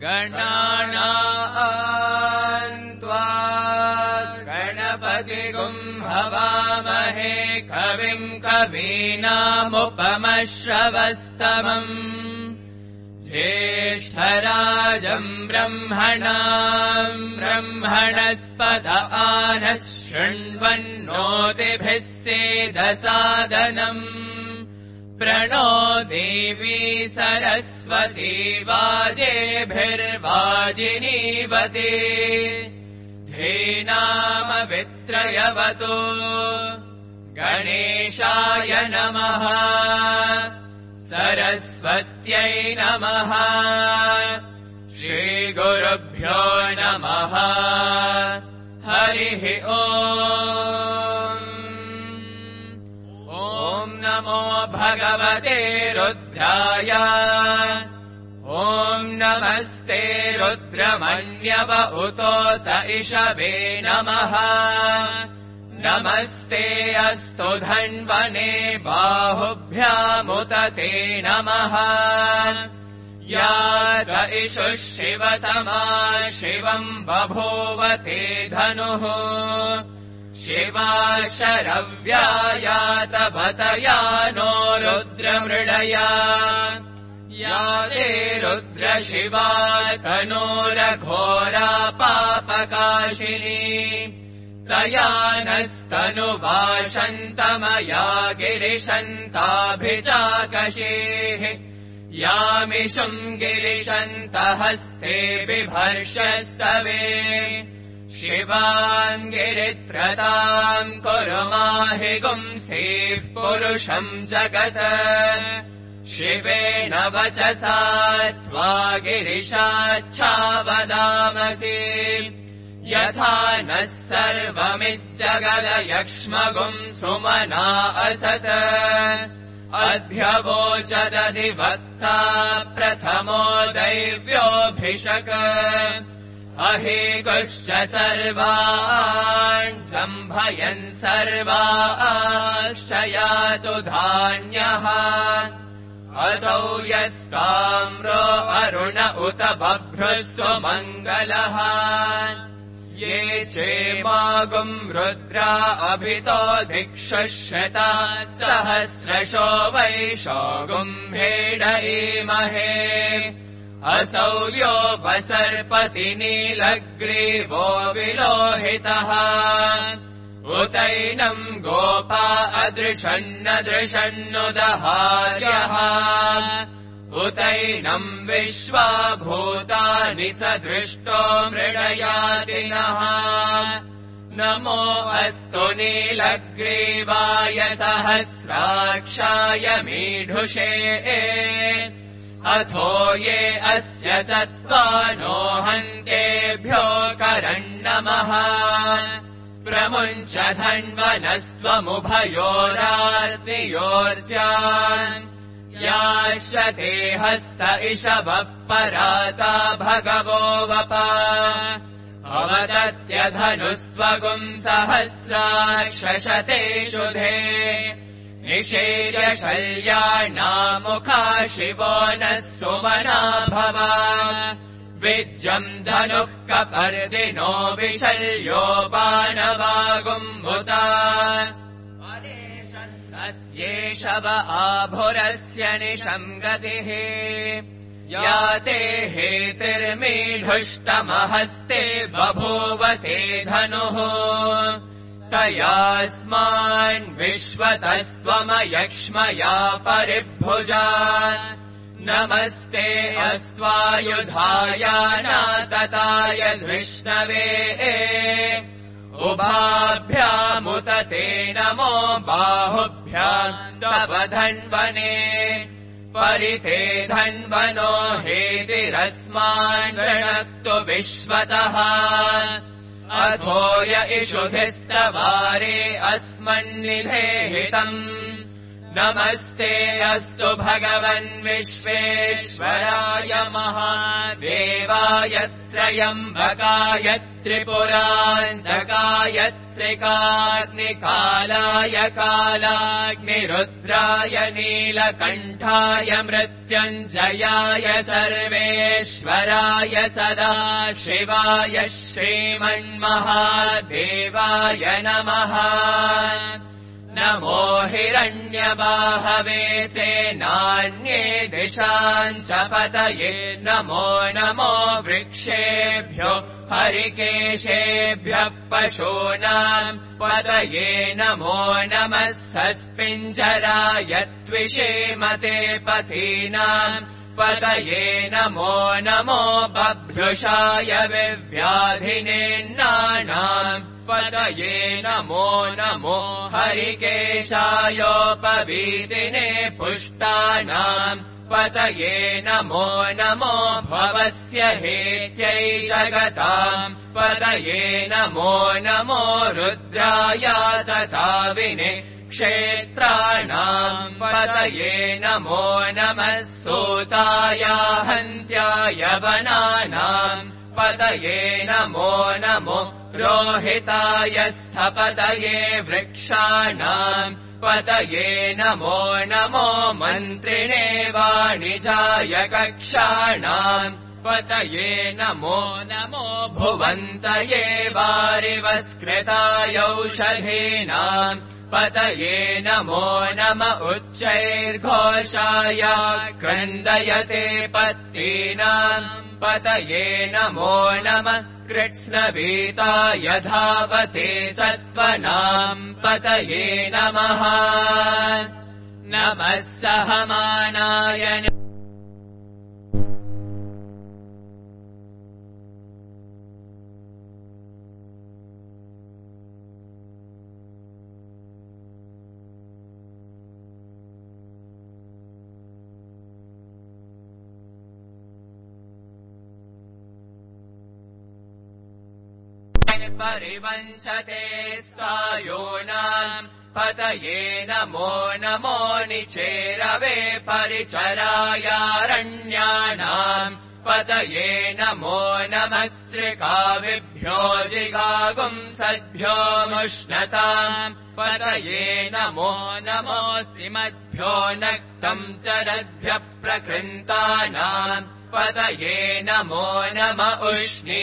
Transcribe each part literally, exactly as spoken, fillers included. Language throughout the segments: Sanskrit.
गणानाम् त्वा गणपतिगुम् हवामहे कविम् कवीनामुपमश्रवस्तमम् ज्येष्ठराजम् ब्रह्मणाम् ब्रह्मणस्पत आनः शृण्वन्नोतिभिः सेदसादनम् प्रणो देवी सरस्वती वाजेभिर्वाजिनीवती धेनामवित्रयवतु गणेशाय नमः सरस्वत्यै नमः श्रीगुरुभ्यो नमः हरिः ओम् ॐ नमो भगवते रुद्राय ॐ नमस्ते रुद्रमन्यव उतोत इषवे नमः नमस्ते अस्तु धन्वने बाहुभ्यामुत ते नमः या ग इषुः शिवतमा शिवम् बभूव ते धनुः शिवा शरव्यायातपतया नो रुद्रमृडया या ते रुद्रशिवा तनोरघोरा पापकाशिनी तया नस्तनुवाशन्तमया गिरिशन्ताभिचाकशेः यामिषुम् गिरिशन्तहस्ते बिभर्षस्तवे शिवाङ्गिरित्रताम् कुरु माहि गुंसेः पुरुषम् जगत् शिवेन वचसा त्वा गिरिशाच्छावदामसि यथा नः सर्वमिज्जगदयक्ष्मगुम् सुमना असत् अध्यवोचदधिवक्ता प्रथमो दैव्योऽभिषक अहेकुश्च सर्वान् जम्भयन् सर्वाश्च यातु धान्यः असौ यस्ताम्रो अरुण उत बभ्रुस्व मङ्गलः ये चेमागुम् रुद्रा अभितो दिक्षुश्रता सहस्रशो वैशोगुम् भेडयेमहे असौ योपसर्पति नीलग्रीवो विलोहितः उतैनम् गोपा अदृशन्न दृशन्नुदहार्यः उतैनम् विश्वा भूतानि सदृष्टो मृडयादिनः नमो अस्तु नीलग्रीवाय सहस्राक्षाय मीढुषे अथो ये अस्य सत्त्वानो हन्तेभ्यो करन्नमः प्रमुञ्च धन्वनस्त्वमुभयोरार्तियोर्जान् याश्वते हस्त इषवः पराता भगवो वपा अवदत्यधनुस्त्वगुम् सहस्राक्षशते शुधे निषेर्य शल्याणामुखा शिवो नः सुमना भवा विज्जम् धनुः कपर्दिनो विशल्यो बाणवागुम्मुता अस्येषव आभुरस्य निशम् गतिः याते हेतिर्मीढुष्टमहस्ते बभूवते धनुः तयास्मान् विश्वतस्त्वमयक्ष्मया परिभुजा नमस्ते अस्त्वायुधायानातताय धृष्णवे उभाभ्यामुत ते नमो बाहुभ्याम् तव धन्वने परिते धन्वनो हेतिरस्मान् ऋणक्तु विश्वतः अथो य इषुधिस्तवारे अस्मन्निधेहितम् नमस्ते अस्तु भगवन् विश्वेश्वराय महादेवाय त्र्यम्बकाय त्रिपुरान्तकाय त्रिकाग्निकालाय कालाग्निरुद्राय नीलकण्ठाय मृत्युञ्जयाय सर्वेश्वराय सदाशिवाय श्रीमन्महादेवाय नमः। नमो हिरण्यबाहवे सेनान्ये दिशाम् च पतये नमो नमो वृक्षेभ्यो हरिकेशेभ्यः पशूनाम् पतये नमो नमः सस्पिञ्जराय त्विषेमते पथीनाम् पतये नमो नमो बभ्रुषाय विव्याधिनेन्नानाम् पतये नमो नमो हरिकेशायोपवीतिने पुष्टानाम् पतये नमो नमो भवस्य हेत्यै जगताम् पतये नमो नमो रुद्राय तथाविने क्षेत्राणाम् पतये नमो नमः सूताय हन्त्याय वनानाम् पतये नमो नमो रोहिताय स्थपतये वृक्षाणाम् पतये नमो नमो मन्त्रिणे वाणिजाय कक्षाणाम् पतये नमो नमो भुवन्तये वारिवस्कृताय औषधीनाम् पतये नमो नम उच्चैर्घोषाय क्रन्दयते पत्तीनाम् पतये नमो नम कृत्स्नवीताय धावते सत्त्वनाम् पतये नमः। नमः सहमानाय परिवंशते स्थायोनाम् पतये नमो नमो निचेरवे परिचरायारण्यानाम् पतये नमो नमः स्त्रिकाविभ्यो जिगागुंसद्भ्यो मुष्णताम् पतये नमो नमो सिमद्भ्यो नक्तम् चरद्भ्यः प्रकृन्तानाम् पतये नमो नम उष्णी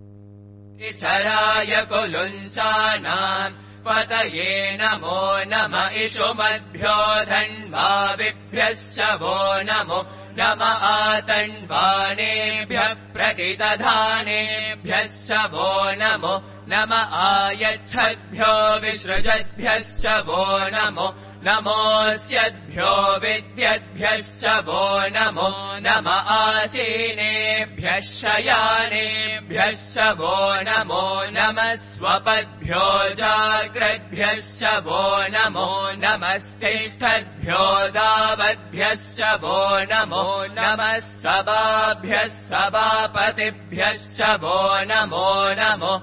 चराय कुलुञ्चानाम् पतये नमो नम इषुमद्भ्यो धन्वाविभ्यश्च वो नमो नम आतन्वानेभ्यः प्रतितधानेभ्यश्च वो नमो नम आयच्छद्भ्यो विसृजद्भ्यश्च वो नमो नमोऽस्यद्भ्यो विद्यद्भ्यश्च वो नमो नम आसीनेभ्यः शयानेभ्यश्च वो नमो नमः स्वपद्भ्यो जाग्रद्भ्यश्च वो नमो नमस्तिष्ठद्भ्यो दावद्भ्यश्च वो नमो नमः सभाभ्यः सभापतिभ्यश्च वो नमो नमो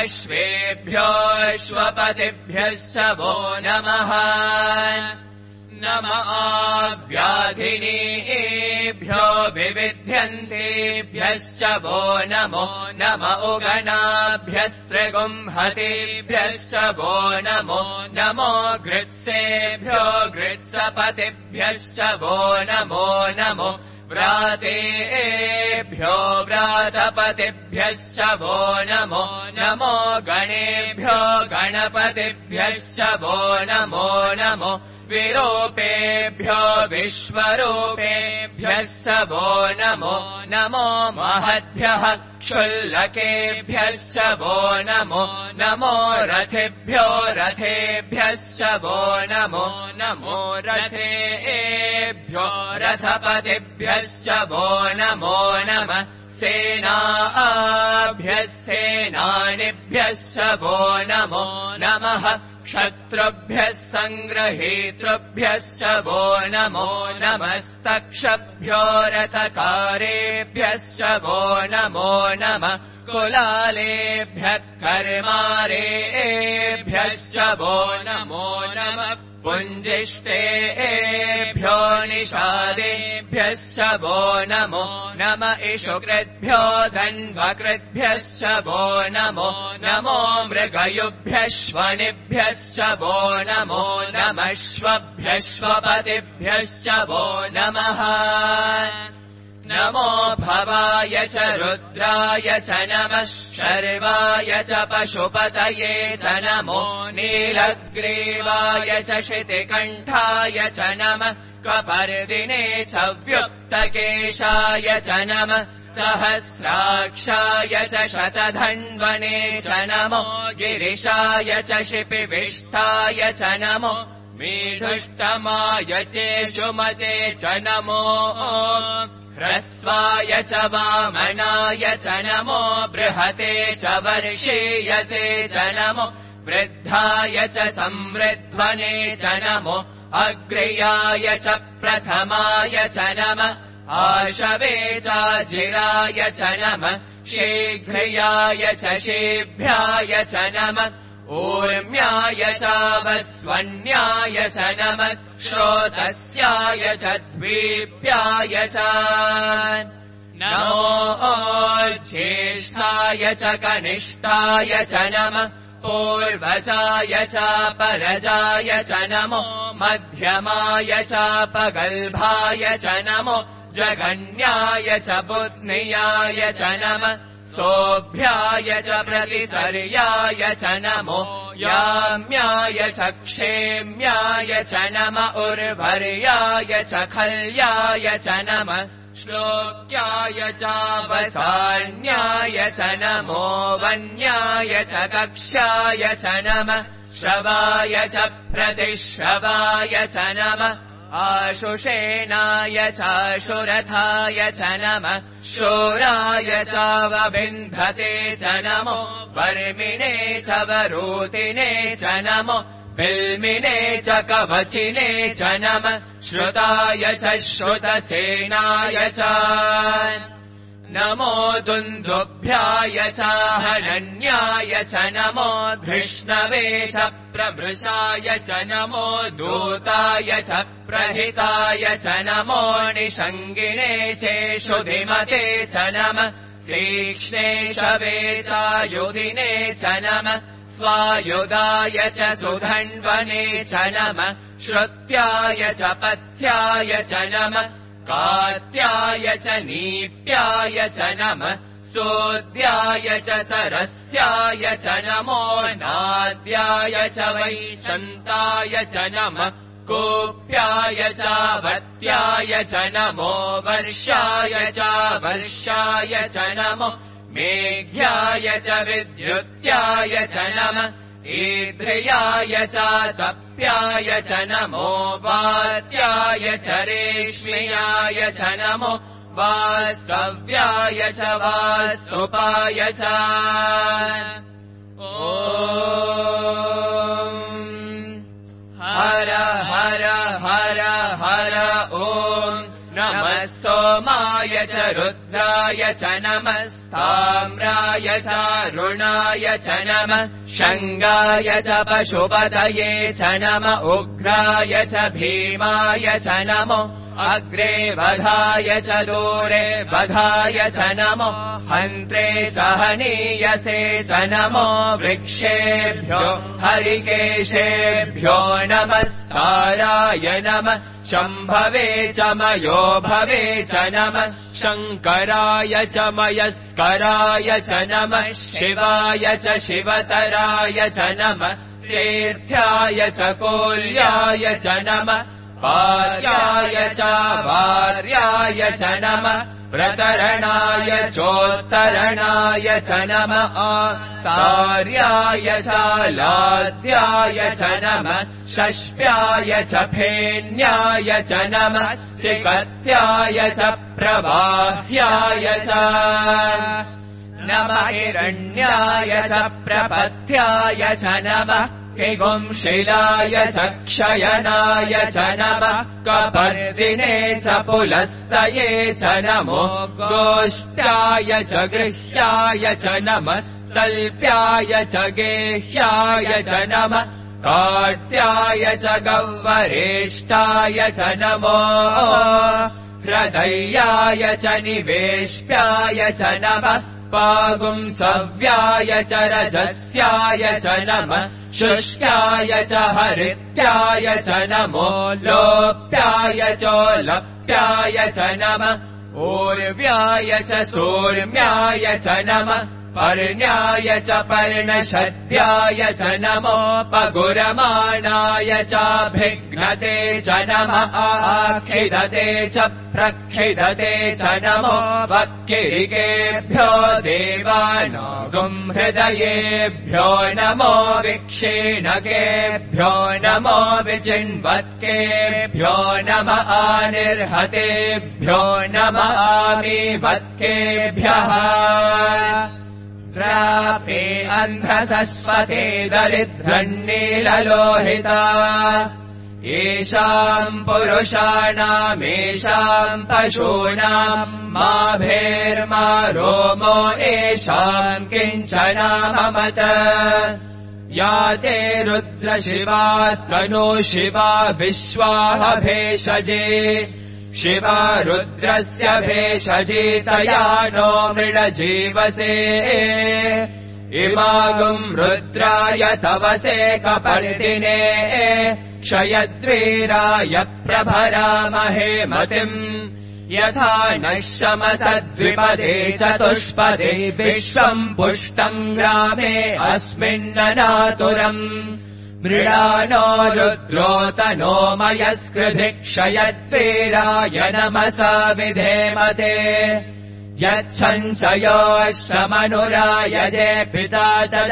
अश्वेभ्योऽश्वपतिभ्यश्च वो नमः। नम आव्याधिनीभ्यो विविध्यन्तेभ्यश्च वो नमो नम उगणाभ्यस्त्रिगुंहतेभ्यश्च वो नमो नमो गृत्सेभ्यो गृत्सपतिभ्यश्च वो नमो नमो व्रातेभ्यो व्रातपतिभ्यश्च वो नमो नमो गणेभ्यो गणपतिभ्यश्च वो नमो नमो विरूपेभ्यो विश्वरूपेभ्यश्च वो नमो नमो महद्भ्यः क्षुल्लकेभ्यश्च वो नमो नमो रथेभ्यो रथेभ्यश्च वो नमो नमो रथेभ्यो रथपतिभ्यश्च वो नमो नमः सेनाभ्यः सेनानिभ्यश्च वो नमो नमः क्षत्रुभ्यः सङ्ग्रहीतृभ्यश्च वो नमो नमस्तक्षभ्यो रथकारेभ्यश्च वो नमो नमः कुलालेभ्यः कर्मारेभ्यश्च वो नमो नमः पुञ्जिष्टेभ्यो निषादेभ्यो निषादेभ्यश्च वो नमो नम इषुकृद्भ्यो धन्वकृद्भ्यश्च वो नमो नमो मृगयुभ्यश्वनिभ्यश्च वो नमो नमश्वभ्यश्वपतिभ्यश्च वो नमः नमो भवाय च रुद्राय च नमः शर्वाय च पशुपतये च नमो नीलग्रीवाय च शितिकण्ठाय च नमः कपर्दिने च व्युक्तकेशाय च नमः सहस्राक्षाय च शतधन्वने च नमो गिरिशाय च शिपिविष्टाय च नमो मीढुष्टमाय चेषुमते च नमो ह्रस्वाय च वामनाय च नमो बृहते च वर्षेयसे च नमो वृद्धाय च संवृध्वने च नमो अग्र्याय च प्रथमाय च नमः आशवे चाजिराय च नमः शीघ्र्याय च शीभ्याय च नमः ऊर्म्याय चावस्वन्याय च नमः श्रोतस्याय च द्वीप्याय च नमो ज्येष्ठाय च कनिष्ठाय च नमः पूर्वजाय चापरजाय च नमो मध्यमाय चापगल्भाय च नमो जगन्याय च बुध्नियाय च नमः सोऽभ्याय च प्रतिसर्याय च नमो याम्याय च क्षेम्याय च नम उर्वर्याय च खल्याय च नमः श्लोक्याय चावसान्याय च नमो वन्याय च कक्ष्याय च नमः श्रवाय च प्रतिश्रवाय च नमः आशुषेणाय चाशुरथाय च नमः शूराय चावबिन्धते च नमो वर्मिणे च वरूतिने च नमो बिल्मिने च कवचिने च नमः श्रुताय च श्रुतसेनाय च नमो दुन्दुभ्याय चाहनन्याय च नमो धृष्णवे च प्रमृषाय च नमो दूताय च प्रहिताय च नमो निषङ्गिणे चेषुधिमते च नमः श्रीक्ष्णेशवे चायुधिने च नमः स्वायुधाय च सुधन्वने च नमः श्रुत्याय च पथ्याय च नमः कात्याय च नीप्याय च नमः सोद्याय च सरस्याय च नमो नाद्याय च वैशन्ताय च नमः कोप्याय चावत्याय च नमो वर्षाय चावर्षाय च नमो मेघ्याय च विद्युत्याय च नमः ईद्रियाय चातप्याय च नमो वात्याय च रेश्म्याय च नमो वास्तव्याय च वास्तुपाय च ॐ हर हर हर हर ॐ नमः सोमाय च रुद्राय च नमः ताम्राय चारुणाय च नमः शङ्गाय च पशुपतये च नमः उग्राय च भीमाय च नमो अग्रे वधाय च दूरे वधाय च नमो हन्त्रे च हनीयसे च नमो वृक्षेभ्यो हरिकेशेभ्यो नमस्ताराय नमः शम्भवे च मयो भवे च नमः शङ्कराय च मयस्कराय च नमः शिवाय च शिवतराय च नमः तीर्थ्याय च कोल्याय च नमः पार्याय च वार्याय च नमः प्रतरणाय चोत्तरणाय च नमः तार्याय च लाद्याय च नमः षष्प्याय च फेन्याय च नमः सिकत्याय च प्रवाह्याय च नमः हिरण्याय च प्रपथ्याय च नमः किगुंशिलाय च क्षयनाय च नमः कपर्दिने च पुलस्तये च नमो गोष्ठाय च गृह्याय च नमः तल्प्याय च गेह्याय च नमः काट्याय च गह्वरेष्ठाय च नमो हृदयाय च निवेश्याय च नमः पागुंसव्याय च रजस्याय च नमः शुष्काय च हरित्याय च नमो लोप्याय चोलप्याय च नमः ऊर्व्याय च सूर्म्याय च नमः पर्ण्याय च पर्णशद्याय च नमो पगुरमाणाय चाभिघ्नते च नमः आखिदते च प्रखिदते च नमो वक्किरिकेभ्यो देवानागुं हृदयेभ्यो नमो विक्षीणकेभ्यो नमो विचिन्वत्केभ्यो नमः आनिर्हतेभ्यो नमः आमीवत्केभ्यः द्रापे अन्ध्रसस्वते दरिद्रन्नीललोहिता येषाम् पुरुषाणामेषाम् पशूनाम् मा भेर्मा रोमो येषाम् किञ्चनाममत या ते रुद्रशिवा तनो शिवा विश्वाह भेषजे शिवा रुद्रस्य भेषजितया नो मृडजीवसे इमागुम् रुद्राय तवसे कपर्दिने क्षयद्वीराय प्रभरामहे मतिम् यथा नः शमसद्विपदे चतुष्पदे विश्वम् पुष्टम् ग्रामे अस्मिन्ननातुरम् मृडानो रुद्रोतनो मयस्कृधिक्षयद्वीराय नमसा विधेमते यच्छंसयोऽश्वमनुरायजे पिता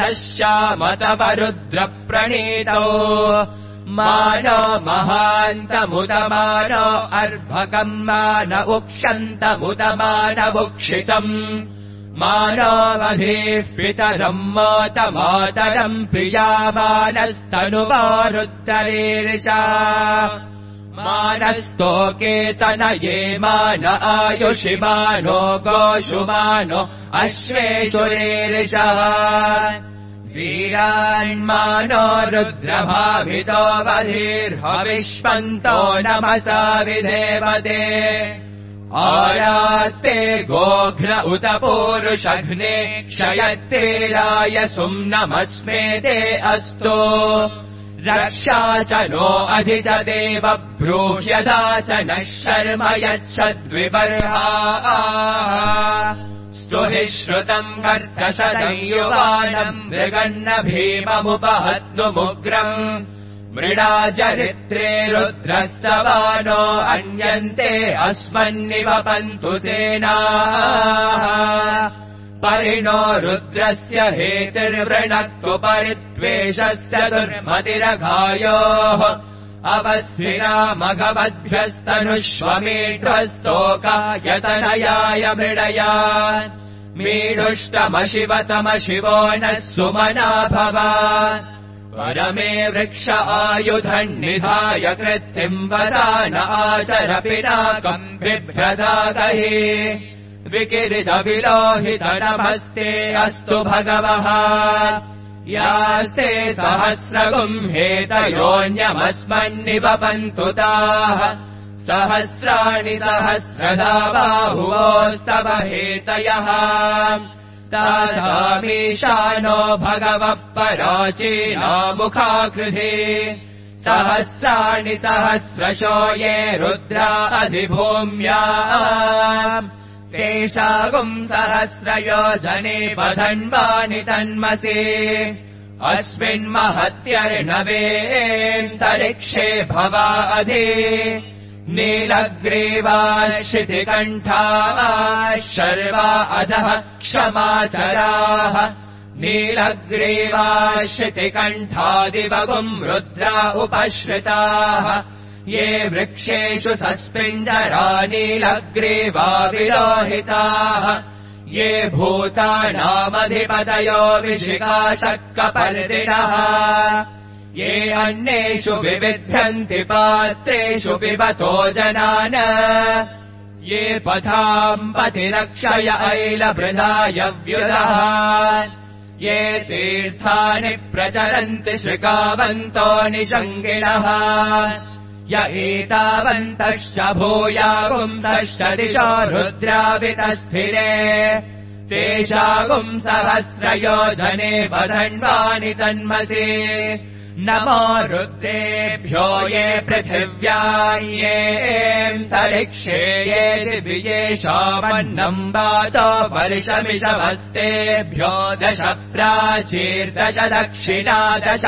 तदश्यामतवरुद्रप्रणीतौ मानो महान्तमुदमानो अर्भकम् मान उक्षन्तमुदमानवुक्षितम् मानवधीः पितरम् मातमातरम् प्रियामानस्तनुवारुद्धरीर्षा मानस्तोकेतनये मान आयुषि मानो गोषुमानो अश्वेषुरीर्षः वीरान्मानो रुद्रभावितो वधीर्हविष्पन्तो नमसा विधेवते आयात्ते गोघ्न उत पूरुषघ्ने क्षयत्तेराय सुम्नमस्मेते अस्तु रक्षा च नो अधि च देव ब्रूह्यदा च नः शर्म यच्छद्विबर्हा स्तुहि श्रुतम् कर्कशदयुवानम् मृगन्न भीममुपहत्तुमुग्रम् मृडाचरित्रे रुद्रस्तवानो अन्यन्ते अस्मन्निवपन्तु सेनाः परिणो रुद्रस्य हेतिर्वृणक्तु परित्वेषस्य दुर्मतिरघायोः अवस्थिरामघवद्भ्यस्तनुष्वमीढ्वस्तोकायतनयाय मृडया मीढुष्टमशिवतमशिवो नः सुमना भव परमे वृक्ष आयुधन्निधाय कृत्तिम् वदान आचर पिनाकम् बिभ्रदागहि विकिरितविलोहितनभस्ते अस्तु भगवः यास्ते सहस्रगुम् हेतयोऽन्यमस्मन्निवपन्तु ताः सहस्राणि सहस्रदा बाहुवोस्तव हेतयः तासामीशानो भगवः पराचीनामुखाकृधि सहस्राणि सहस्रशो ये रुद्रा अधिभूम्या तेषागुम् सहस्रयोजने पधन्वानि तन्मसि अस्मिन्महत्यर्णवेऽन्तरिक्षे भवा अधि नीलग्रीवाश्रितिकण्ठाः शर्वा अधः क्षमाचराः नीलग्रीवाश्रितिकण्ठादिवगुम् रुद्रा उपश्रिताः ये वृक्षेषु सस्पिञ्जरा नीलग्रीवा विलोहिताः ये भूतानामधिपतयो विशिखाशक्कपर्दिनः ये अन्येषु विविध्यन्ति पात्रेषु पिबतो जनान ये पथाम् पतिरक्षय ऐलभृदाय व्युदः ये तीर्थानि प्रचरन्ति श्रिकावन्तो निषङ्गिणः य एतावन्तश्च भूयागुंसश्च दिशो रुद्रावितस्थिरे तेषागुं सहस्रयोजने वधन्वानि तन्मसि नमो रुद्रेभ्यो ये पृथिव्या येऽन्तरिक्षे ये दिव्येषावन्नम् वातो वर्षमिषवस्तेभ्यो दश प्राचीर्दश दक्षिणा दश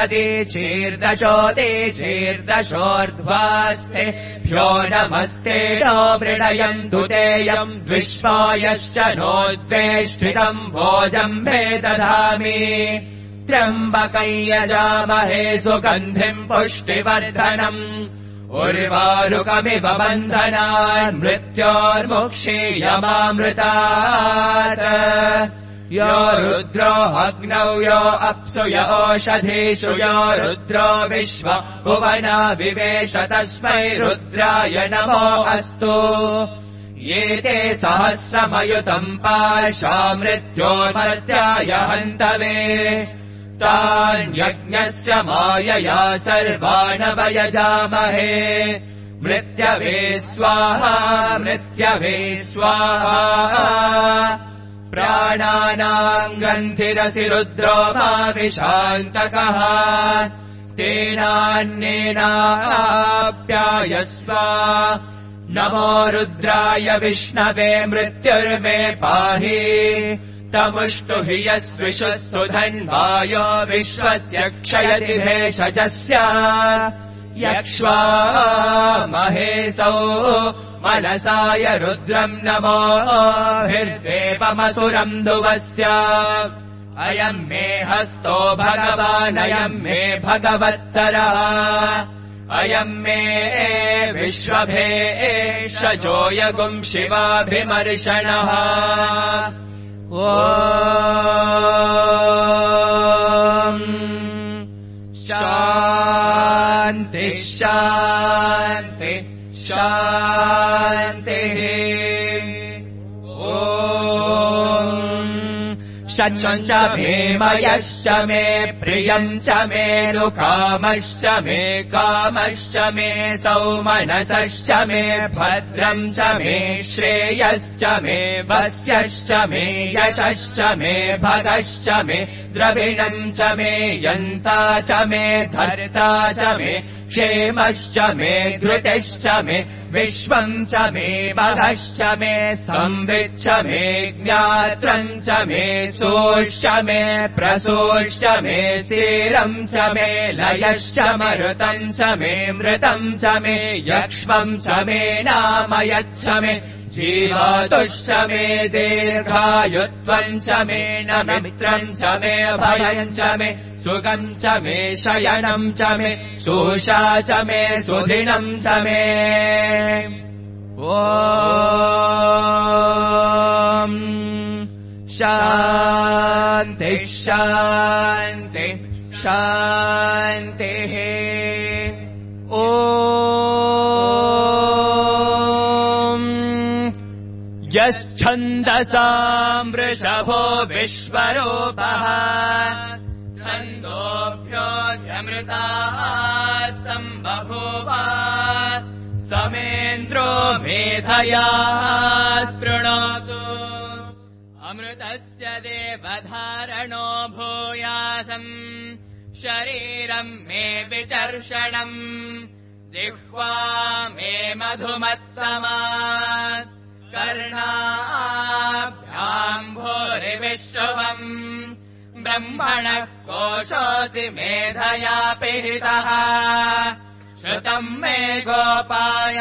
प्रतीचीर्दशोदीचीर्दशोर्ध्वास्तेभ्यो नमस्ते नो मृडयन्तु तेयम् द्विष्वायश्च नोद्वेष्टितम् भोजम्भे दधामि त्र्यम्बकं यजामहे सुगन्धिम् पुष्टिवर्धनम् उर्वारुकमिव बन्धनान् मृत्योर्मुक्षीयमामृतात् यो रुद्रो अग्नौ यो अप्सु य ओषधीषु यो रुद्रो विश्व भुवना विवेश तस्मै रुद्राय नमो अस्तु ये ते सहस्रमयुतम् पाशा मृत्योर्मर्त्याय हन्तवे तान्यज्ञस्य मायया सर्वानवयजामहे मृत्यवे स्वाहा मृत्यवे स्वाहा प्राणानाम् ग्रन्थिरसि रुद्रो भाविशान्तकः तेनान्येनाप्यायस्व नमो रुद्राय विष्णवे मृत्युर्मे पाहि तमुष्टु हि यस्विषुत्सु धन्वायो विश्वस्य क्षयति भेषजस्य यक्ष्वा महेशौ मनसाय रुद्रम् नमो हिर्देवमसुरम् दुवस्य अयम् मे हस्तो भगवानयम् मे भगवत्तरः अयम् मे विश्वभेषजो यगुम् शिवाभिमर्शनः ॐ शान्ति शान्ति शान्तिः ॐ शच्च मे मयश्च मे प्रियम् च मे रुकामश्च मे कामश्च मे सौमनसश्च मे भद्रम् च मे श्रेयश्च मे वस्यश्च मे यशश्च मे भगश्च मे द्रविणम् च मे यन्ता च मे धर्ता च मे क्षेमश्च मे धृतिश्च मे विश्वम् च मे भगश्च मे संविच्च मे ज्ञात्रम् च मे सोश्च मे प्रसोश्च मे स्थिरम् च मे लयश्च मरुतम् च मे मृतम् च मे यक्ष्मम् च मे नामयच्च मे जीवातुश्च मे दीर्घायुत्वम् च मे नमित्रम् च मे भयम् च मे सुखम् च मे शयनम् च मे शोषा च मे सुदिनम् च मे ॐ शान्ति शान्ति शान्तिः ॐ यश्छन्दसाम् वृषभो विश्वरूपः छन्दोभ्योऽध्यमृतात् सम्बभूव समेन्द्रो मेधया स्पृणोतु अमृतस्य देवधारणो भूयासम् शरीरम् मे विचर्षणम् जिह्वा मे मधुमत्तमा कर्णाभ्याम् भूरिविश्रुवम् ब्रह्मणः कोशोऽसि मेधया पीडितः श्रुतम् मे गोपाय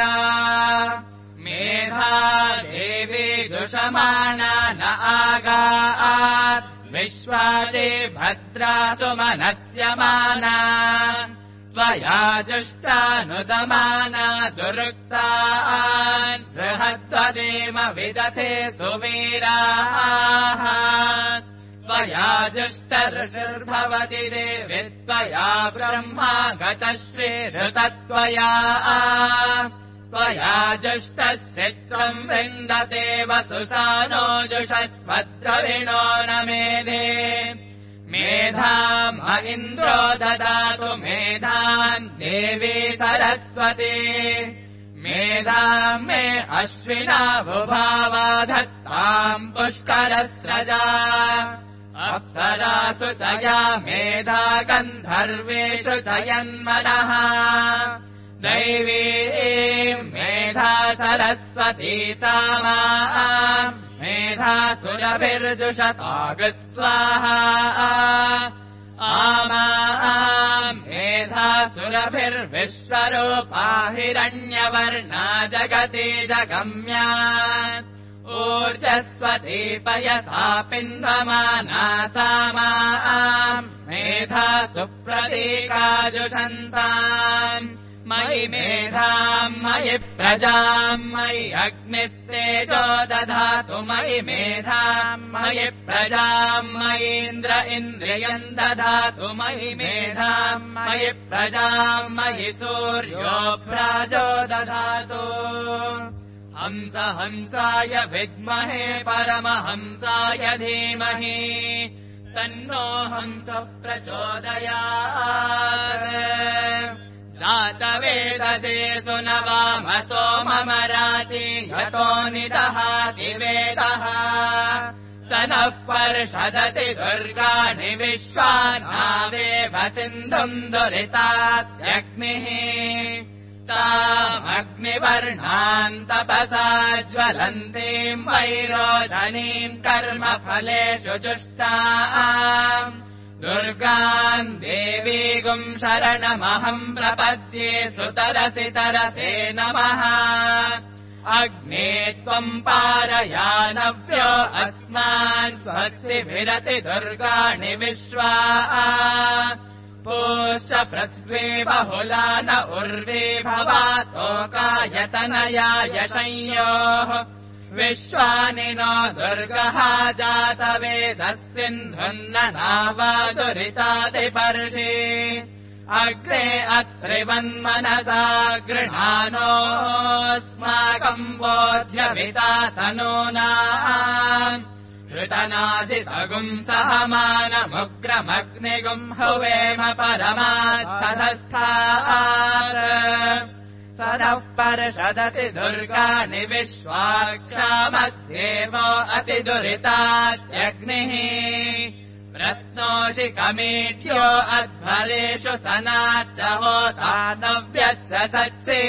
मेधा देवी दुषमाना न आगात् विश्वाते भद्रा सुमनस्यमाना त्वया जुष्टानुदमाना दुरुक्तान् बृहद्वदेम विदथे सुवीराः त्वया जुष्टऋषिर्भवति देवि त्वया ब्रह्मा गतश्रीहृतत्वया त्वया जुष्टश्चित्रम् वृन्दते वसुसानो जुषस्वद्रविणो न मेधे मेधाम् म इन्द्रो ददातु मेधाम् देवी सरस्वती मेधाम् मे अश्विना बुभावा धत्ताम् पुष्करस्रजा अप्सरासु च या मेधा गन्धर्वेषु च यन्मनः दैवीम् मेधा सरस्वती सामा मेधा सुरभिर्जुषतागस्वाहा आमा मेधा सुरभिर्विश्वरूपा हिरण्यवर्णा जगति जगम्या ऊर्जस्वती पयसा पिन्वमाना सामा मेधा सुप्रतीकाजुषन्ताम् मयि मेधाम् मयि प्रजाम् मयि अग्निस्तेजो दधातु मयि मेधाम् मयि प्रजाम् मयीन्द्र इन्द्रियम् दधातु मयि मेधाम् मयि प्रजाम् मयि सूर्यो प्राजो दधातु हंस हंसाय विद्महे परमहंसाय धीमहि तन्नो हंस प्रचोदयात् जातवेदते सुनवामसो ममराति यतो निदहाति वेदः स नः पर्षदति दुर्गाणि विश्वानावेव सिन्धुम् दुरितात्यग्निः तामग्निवर्णाम् तपसा ज्वलन्तीम् वैरोधनीम् कर्मफलेषु जुष्टाम् दुर्गाम् देवीगुम् शरणमहम् प्रपद्ये सुतरसि तरसे नमः अग्ने त्वम् पारयानव्यो अस्मान् स्वस्तिभिरति दुर्गाणि विश्वा पूश्च पृथ्वी बहुला न उर्वी भवातोकायतनयाय संयोः विश्वानि नो दुर्गः जातवेदः सिन्धुन्न नावादुरितादिपर्षि अग्रे अत्रिवन्मनसा गृहाणोऽस्माकम् बोध्यमिता तनूना ऋतनाजितगुम् सहमानमुग्रमग्निगुम् हुवेम परमात्सधस्थात् सदः पर्षदति दुर्गाणि विश्वाक्षामद्देवो अतिदुरितात्यग्निः रत्नोषि कमीढ्यो अध्वरेषु सनाच्च होतानव्यस्य सत्सि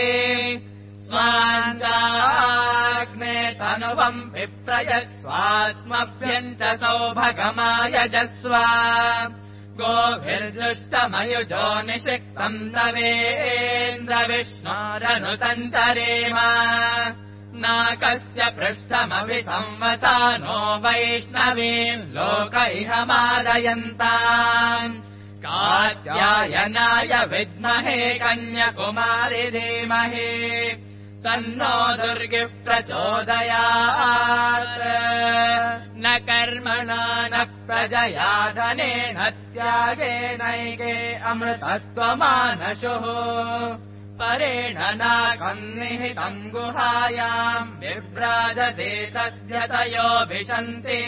स्वाञ्चाग्ने तनुवम् विप्रयस्वास्मभ्यम् च सौभगमायजस्व गोभिर्जुष्टमयुजो निषिक्तम् तवेन्द्रविष्णोरनुसञ्चरेम नाकस्य पृष्ठमभि संवसानो वैष्णवीम् लोक इह मादयन्ताम् कात्यायनाय विद्महे कन्याकुमारि धीमहि तन्नो दुर्गिः प्रचोदयात् न कर्मणा न प्रजया धनेन त्यागेनैके अमृतत्वमानशुः परेण नाकम् निहितम् गुहायाम् विभ्राजते तद्यतयोऽभिशन्ति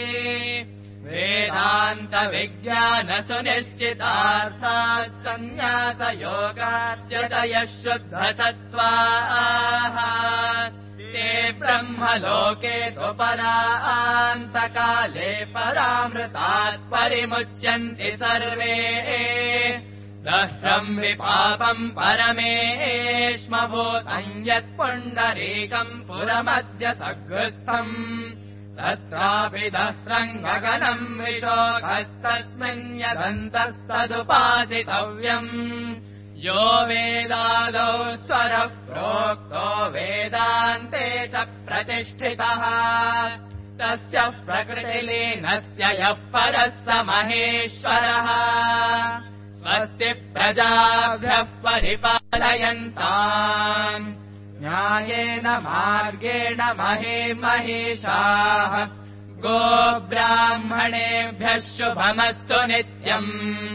वेदान्तविज्ञानसुनिश्चितार्थास्तन्न्यासयोगाद्यतयः शुद्धसत्त्वाः ते ब्रह्मलोके तु परान्तकाले परामृतात् परिमुच्यन्ति सर्वे दह्रम् विपापम् परमेष्मभूतम् यत्पुण्डरीकम् पुरमद्य सगृस्थम् तत्रापि दह्रम् गगनम् विशोकस्तस्मिन् यदन्तस्तदुपासितव्यम् यो वेदादौ स्वरः प्रोक्तो वेदान्ते च प्रतिष्ठितः तस्य प्रकृतिलीनस्य यः परः स महेश्वरः स्वस्ति प्रजाभ्यः परिपालयन्ताम् न्यायेन मार्गेण महे महिषाः गोब्राह्मणेभ्यः शुभमस्तु नित्यम्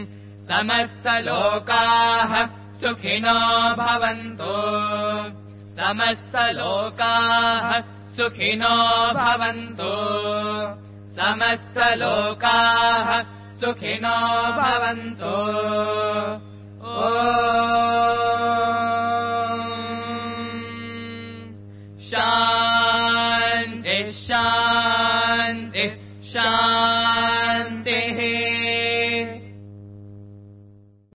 समस्तलोकाः सुखिनो भवन्तु समस्तलोकाः सुखिनो भवन्तु समस्तलोकाः सुखिनो भवन्तु।